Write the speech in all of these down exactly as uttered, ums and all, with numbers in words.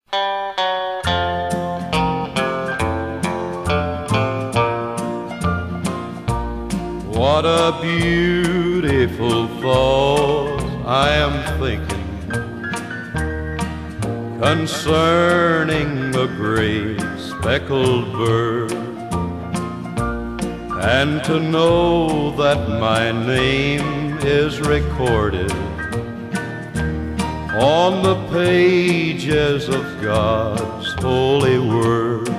What a beautiful thought I am thinking concerning a great speckled bird, and to know that my name is recorded on the pages of God's holy word,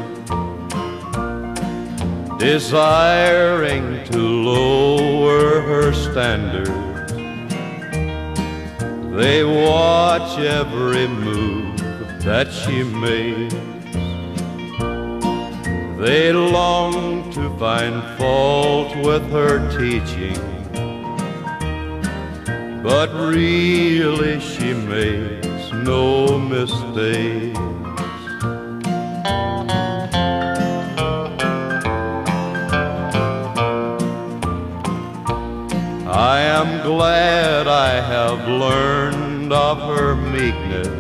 desiring to lower her standard. They watch every move that she makes. They long to find fault with her teaching, but really she makes no mistakes. I am glad I have learned of her meekness.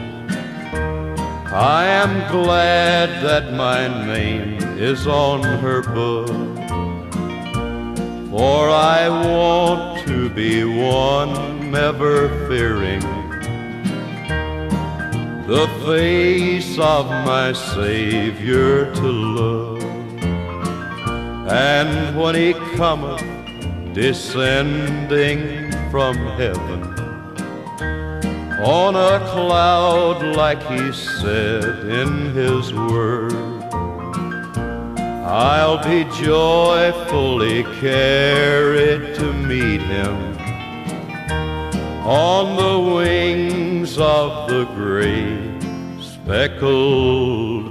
I am glad that my name is on her book, for I want to be one ever fearing the face of my Savior to look. And when He cometh descending from heaven on a cloud, like He said in His word, I'll be joyfully carried to meet Him on the wings of the great speckled